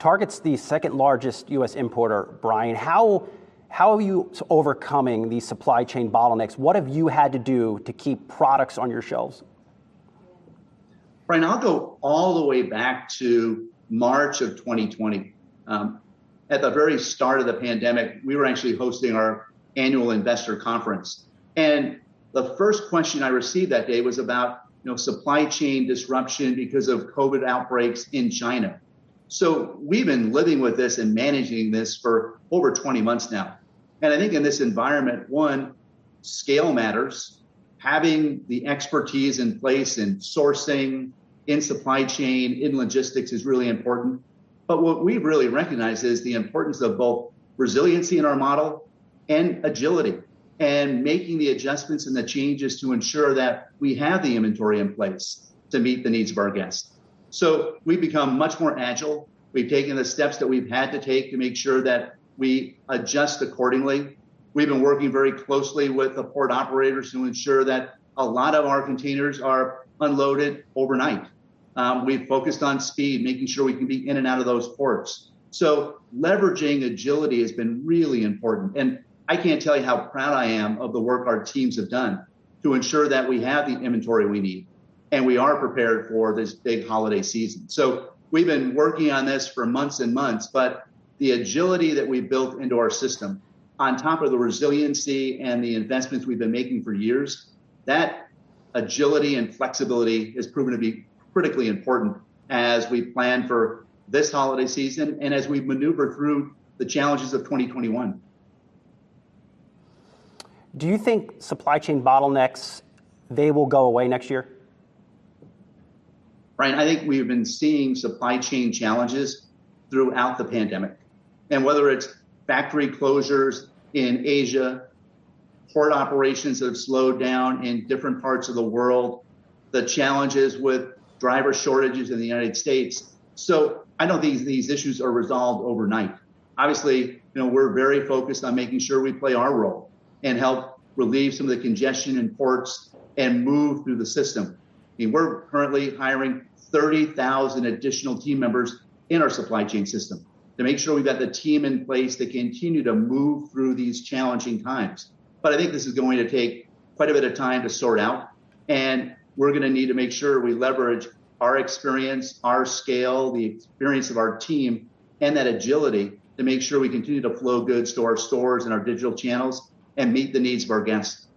Target's the second largest U.S. importer. Brian, how are you overcoming these supply chain bottlenecks? What have you had to do to keep products on your shelves? Brian, I'll go all the way back to March of 2020. At the very start of the pandemic, we were actually hosting our annual investor conference. And the first question I received that day was about supply chain disruption because of COVID outbreaks in China. So we've been living with this and managing this for over 20 months now. And I think in this environment, one, scale matters. Having the expertise in place in sourcing, in supply chain, in logistics is really important. But what we've really recognized is the importance of both resiliency in our model and agility, and making the adjustments and the changes to ensure that we have the inventory in place to meet the needs of our guests. So we've become much more agile. We've taken the steps that we've had to take to make sure that we adjust accordingly. We've been working very closely with the port operators to ensure that a lot of our containers are unloaded overnight. We've focused on speed, making sure we can be in and out of those ports. So leveraging agility has been really important. And I can't tell you how proud I am of the work our teams have done to ensure that we have the inventory we need and we are prepared for this big holiday season. So we've been working on this for months and months, but the agility that we built into our system, on top of the resiliency and the investments we've been making for years, that agility and flexibility has proven to be critically important as we plan for this holiday season and as we maneuver through the challenges of 2021. Do you think supply chain bottlenecks, they will go away next year? Brian, I think we've been seeing supply chain challenges throughout the pandemic. And whether it's factory closures in Asia, port operations that have slowed down in different parts of the world, the challenges with driver shortages in the United States. So I don't think these issues are resolved overnight. Obviously, we're very focused on making sure we play our role and help relieve some of the congestion in ports and move through the system. We're currently hiring 30,000 additional team members in our supply chain system to make sure we've got the team in place to continue to move through these challenging times. But I think this is going to take quite a bit of time to sort out. And we're going to need to make sure we leverage our experience, our scale, the experience of our team, and that agility to make sure we continue to flow goods to our stores and our digital channels and meet the needs of our guests.